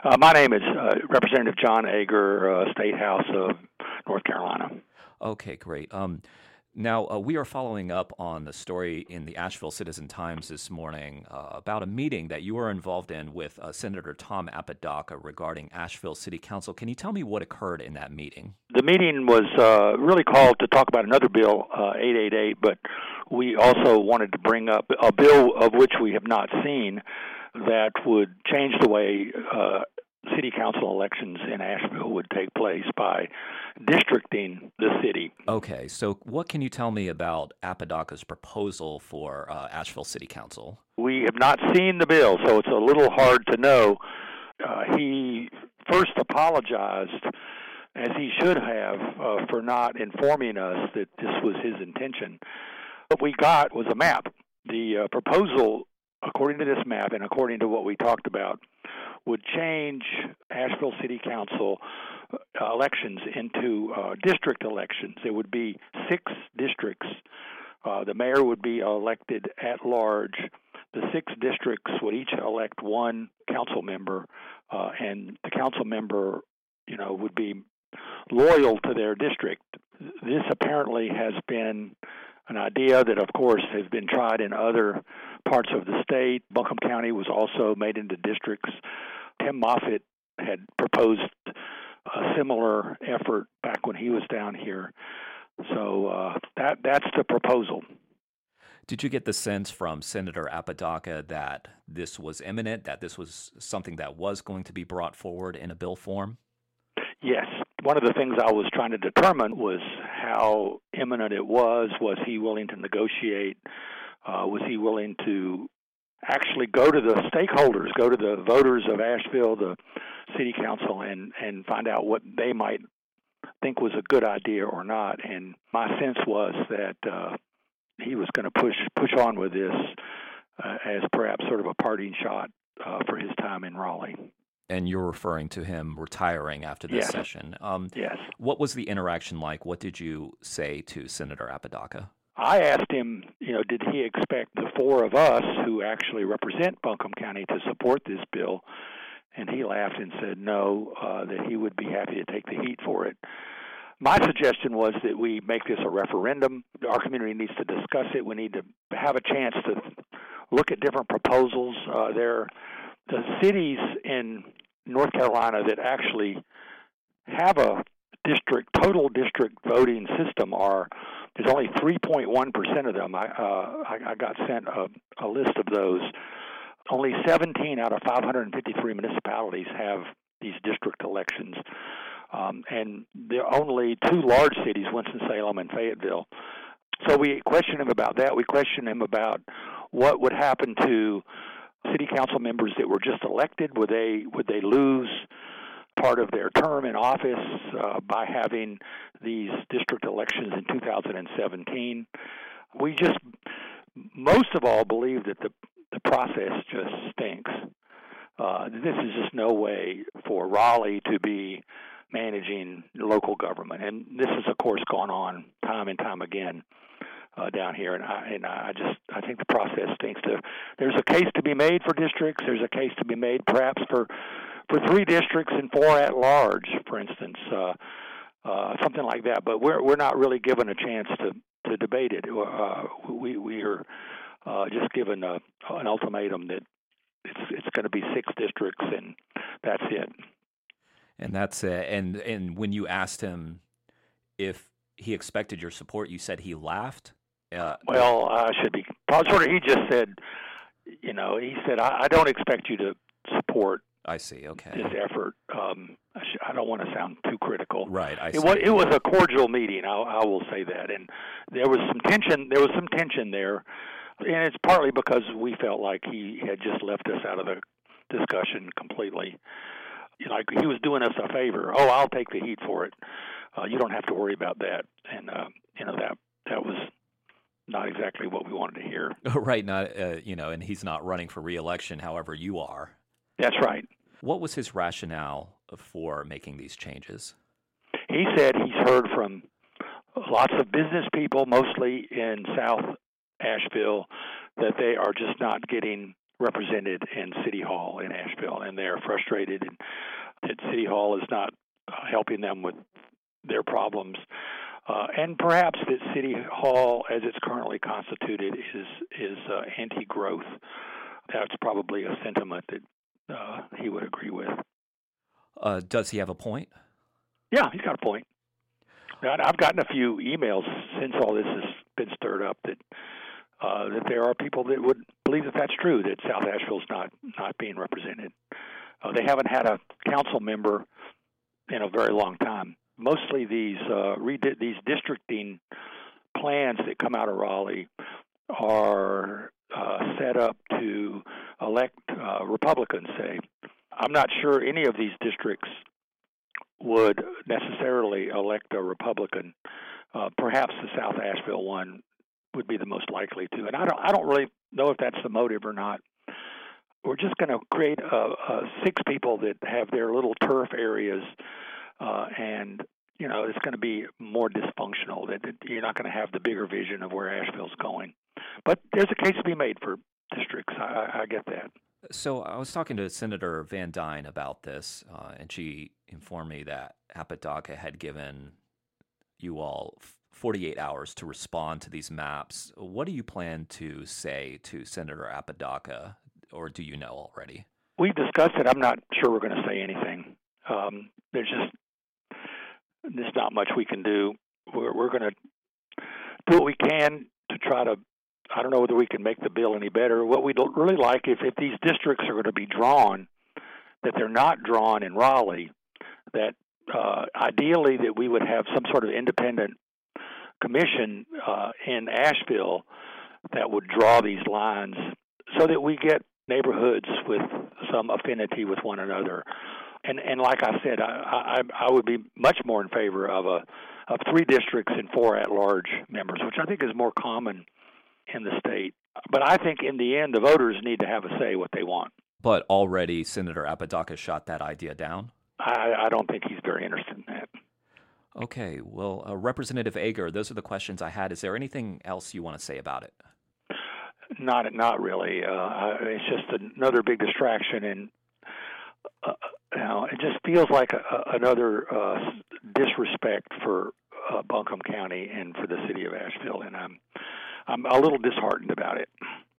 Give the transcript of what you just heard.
My name is Representative John Ager, State House of North Carolina. Okay, great. Now, we are following up on the story in the Asheville Citizen-Times this morning about a meeting that you were involved in with Senator Tom Apodaca regarding Asheville City Council. Can you tell me what occurred in that meeting? The meeting was really called to talk about another bill, 888, but we also wanted to bring up a bill of which we have not seen that would change the way city council elections in Asheville would take place by districting the city. Okay, so what can you tell me about Apodaca's proposal for Asheville City Council? We have not seen the bill, so it's a little hard to know. He first apologized, as he should have, for not informing us that this was his intention. What we got was a map. The proposal, according to this map and according to what we talked about, would change Asheville City Council elections into district elections. There would be 6 districts. The mayor would be elected at large. The 6 districts would each elect 1 council member, and the council member, would be loyal to their district. This apparently has been an idea that, of course, has been tried in other parts of the state. Buncombe County was also made into districts. Tim Moffitt had proposed a similar effort back when he was down here. So that's the proposal. Did you get the sense from Senator Apodaca that this was imminent, that this was something that was going to be brought forward in a bill form? Yes. One of the things I was trying to determine was how imminent it was. Was he willing to negotiate? Was he willing to actually go to the stakeholders, go to the voters of Asheville, the city council, and find out what they might think was a good idea or not? And my sense was that he was going to push on with this as perhaps sort of a parting shot for his time in Raleigh. And you're referring to him retiring after this session. Yes. What was the interaction like? What did you say to Senator Apodaca? I asked him, did he expect the 4 of us who actually represent Buncombe County to support this bill? And he laughed and said no, that he would be happy to take the heat for it. My suggestion was that we make this a referendum. Our community needs to discuss it. We need to have a chance to look at different proposals. The cities in North Carolina that actually have a total district voting system there's only 3.1% of them. I got sent a list of those. Only 17 out of 553 municipalities have these district elections. And there are only 2 large cities, Winston-Salem and Fayetteville. So we questioned him about that. We questioned him about what would happen to city council members that were just elected. Would they lose part of their term in office by having these district elections in 2017? We just, most of all, believe that the process just stinks. This is just no way for Raleigh to be managing local government, and this has, of course, gone on time and time again down here, and I think the process stinks. There's a case to be made for districts. There's a case to be made perhaps for 3 districts and 4 at large, for instance, something like that. But we're not really given a chance to debate it. We are just given an ultimatum that it's going to be 6 districts, and that's it. And that's it. And when you asked him if he expected your support, you said he laughed. Well, I should be. He just said, he said, I don't expect you to support. I see. Okay. This effort. I don't want to sound too critical. Right. I see. It was a cordial meeting. I will say that, and there was some tension. There was some tension there, and it's partly because we felt like he had just left us out of the discussion completely. Like he was doing us a favor. Oh, I'll take the heat for it. You don't have to worry about that. And that was not exactly what we wanted to hear. Right. Not and he's not running for re-election. However, you are. That's right. What was his rationale for making these changes? He said he's heard from lots of business people, mostly in South Asheville, that they are just not getting represented in City Hall in Asheville, and they're frustrated that City Hall is not helping them with their problems. And perhaps that City Hall, as it's currently constituted, is anti-growth. That's probably a sentiment that he would agree with. Does he have a point? Yeah, he's got a point. I've gotten a few emails since all this has been stirred up that there are people that would believe that that's true, that South Asheville's not being represented. They haven't had a council member in a very long time. Mostly these districting plans that come out of Raleigh are set up to elect Republicans, say. I'm not sure any of these districts would necessarily elect a Republican. Perhaps the South Asheville one would be the most likely to. And I don't really know if that's the motive or not. We're just going to create 6 people that have their little turf areas, and it's going to be more dysfunctional. That you're not going to have the bigger vision of where Asheville's going. But there's a case to be made for districts. I get that. So I was talking to Senator Van Dyne about this, and she informed me that Apodaca had given you all 48 hours to respond to these maps. What do you plan to say to Senator Apodaca, or do you know already? We've discussed it. I'm not sure we're going to say anything. There's not much we can do. We're going to do what we can to try to, I don't know whether we can make the bill any better. What we'd really like, if these districts are going to be drawn, that they're not drawn in Raleigh, that ideally that we would have some sort of independent commission in Asheville that would draw these lines so that we get neighborhoods with some affinity with one another. And like I said, I would be much more in favor of 3 districts and 4 at-large members, which I think is more common in the state. But I think in the end, the voters need to have a say what they want. But already Senator Apodaca shot that idea down? I don't think he's very interested in that. Okay. Well, Representative Ager, those are the questions I had. Is there anything else you want to say about it? Not really. It's just another big distraction, and it just feels like another disrespect for Buncombe County and for the city of Asheville, and I'm a little disheartened about it.